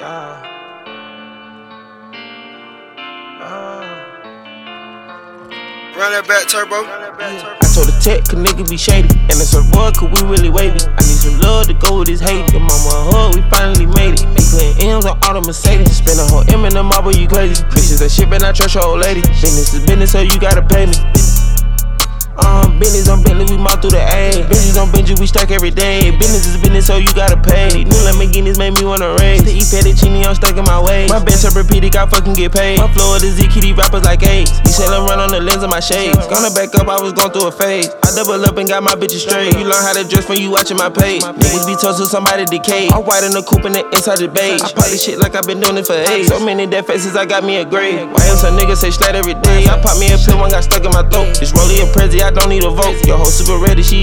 Run that back, Turbo. I told the tech, cause nigga be shady. And it's a boy, cause we really wavy. I need some love to go with this hate. Your mama a hug, we finally made it. We putting M's on all the Mercedes. Spend a whole M in the marble, you crazy. Bitches that shit, but not trust your old lady. Business is business, so you gotta pay me. Business on Bentley, we mob through the A. Business on Benji, we stack every day. Business is business, so you gotta pay. New Lamborghinis made me wanna race. To eat fettuccine, I'm stuck in my way. My best up repeated, got fucking get paid. My flow of the ZK, these rappers like AIDS. You said I'm run on the lens of my shades. Gonna back up, I was going through a phase. I double up and got my bitches straight. You learn how to dress when you watching my page. Niggas be told to somebody decay. I'm white in the coupe and the inside the beige. I pop this shit like I've been doing it for age. So many dead faces, I got me a grave. Why else a nigga say slat every day? I pop me a pill, one got stuck in my throat. It's Rollie and Prezi, I don't need a vote. Your hoe super ready, she